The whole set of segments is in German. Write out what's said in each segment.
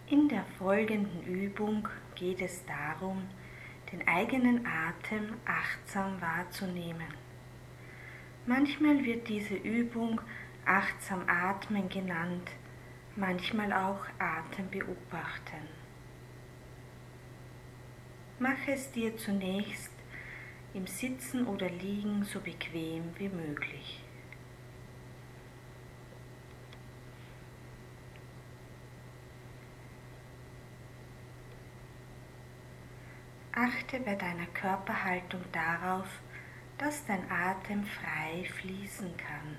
In der folgenden Übung geht es darum, den eigenen Atem achtsam wahrzunehmen. Manchmal wird diese Übung achtsam atmen genannt, manchmal auch Atem beobachten. Mache es dir zunächst im Sitzen oder Liegen so bequem wie möglich. Achte bei deiner Körperhaltung darauf, dass dein Atem frei fließen kann.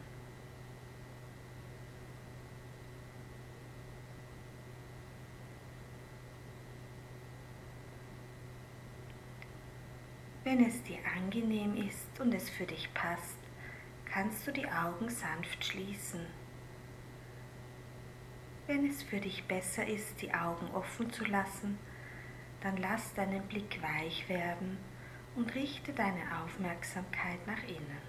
Wenn es dir angenehm ist und es für dich passt, kannst du die Augen sanft schließen. Wenn es für dich besser ist, die Augen offen zu lassen, dann lass deinen Blick weich werden und richte deine Aufmerksamkeit nach innen.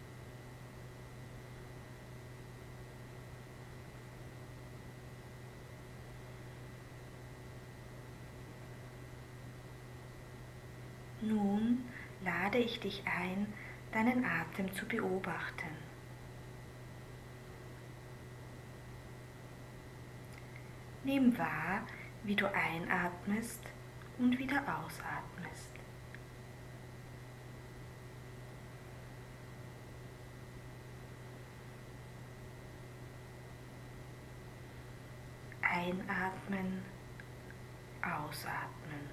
Nun lade ich dich ein, deinen Atem zu beobachten. Nimm wahr, wie du einatmest und wieder ausatmest. Einatmen, ausatmen.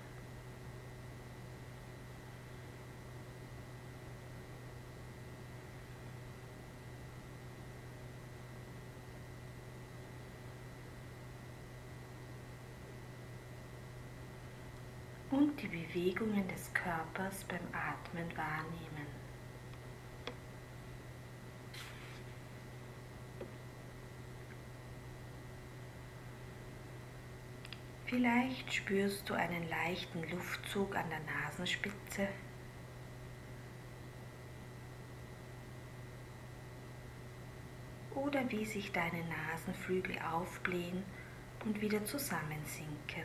Und die Bewegungen des Körpers beim Atmen wahrnehmen. Vielleicht spürst du einen leichten Luftzug an der Nasenspitze oder wie sich deine Nasenflügel aufblähen und wieder zusammensinken.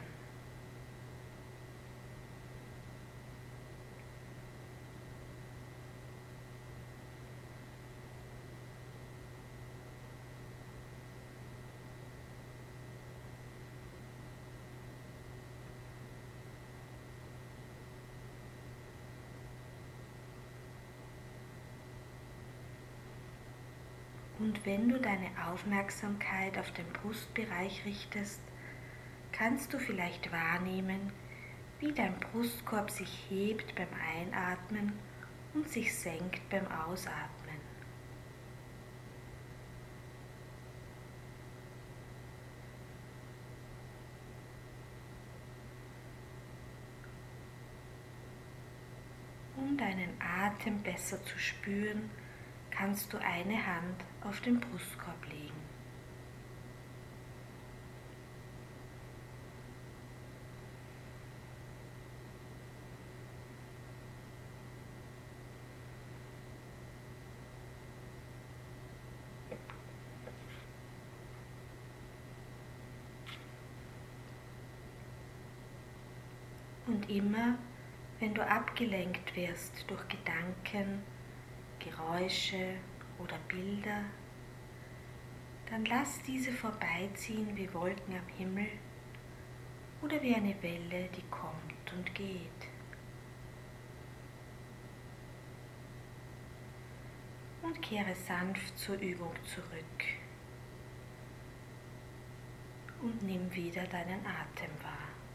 Und wenn du deine Aufmerksamkeit auf den Brustbereich richtest, kannst du vielleicht wahrnehmen, wie dein Brustkorb sich hebt beim Einatmen und sich senkt beim Ausatmen. Um deinen Atem besser zu spüren, kannst du eine Hand auf den Brustkorb legen. Und immer, wenn du abgelenkt wirst durch Gedanken, Geräusche oder Bilder, dann lass diese vorbeiziehen wie Wolken am Himmel oder wie eine Welle, die kommt und geht. Und kehre sanft zur Übung zurück und nimm wieder deinen Atem wahr.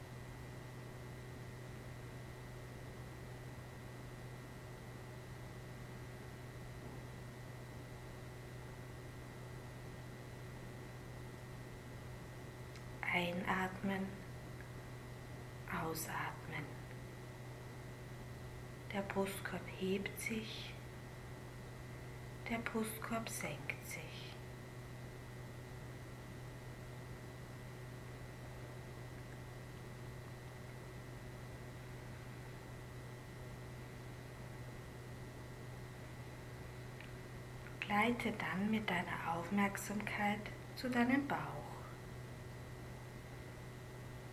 Einatmen, ausatmen. Der Brustkorb hebt sich, der Brustkorb senkt sich. Gleite dann mit deiner Aufmerksamkeit zu deinem Bauch.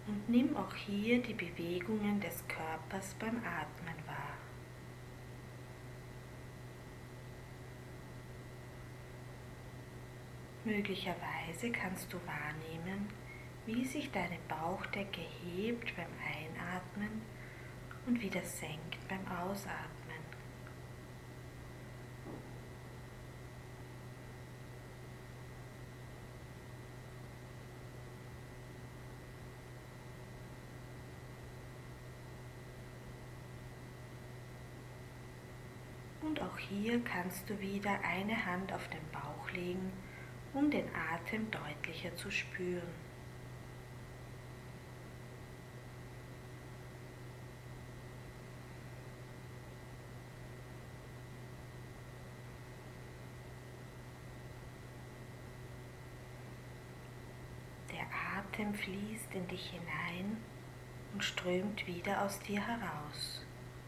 Und nimm auch hier die Bewegungen des Körpers beim Atmen wahr. Möglicherweise kannst du wahrnehmen, wie sich deine Bauchdecke hebt beim Einatmen und wieder senkt beim Ausatmen. Und auch hier kannst du wieder eine Hand auf den Bauch legen, um den Atem deutlicher zu spüren. Der Atem fließt in dich hinein und strömt wieder aus dir heraus.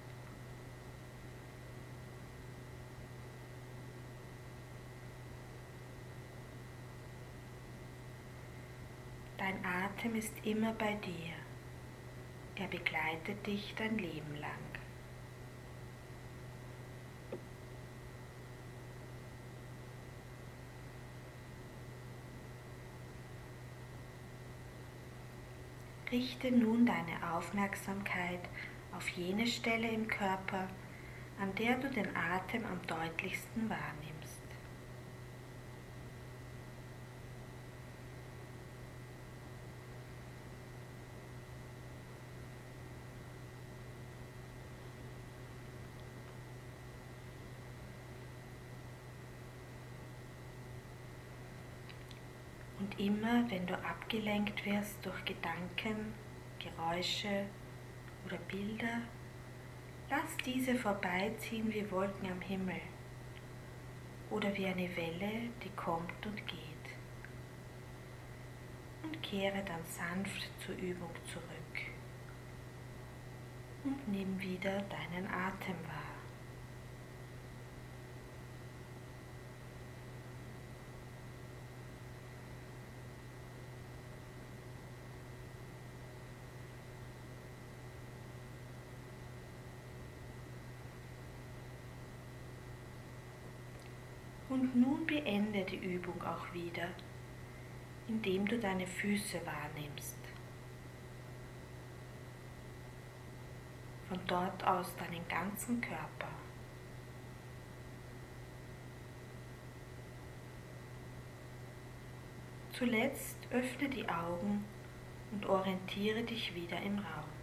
Dein Atem ist immer bei dir. Er begleitet dich dein Leben lang. Richte nun deine Aufmerksamkeit auf jene Stelle im Körper, an der du den Atem am deutlichsten wahrnimmst. Und immer, wenn du abgelenkt wirst durch Gedanken, Geräusche oder Bilder, lass diese vorbeiziehen wie Wolken am Himmel oder wie eine Welle, die kommt und geht. Und kehre dann sanft zur Übung zurück und nimm wieder deinen Atem wahr. Und nun beende die Übung auch wieder, indem du deine Füße wahrnimmst. Von dort aus deinen ganzen Körper. Zuletzt öffne die Augen und orientiere dich wieder im Raum.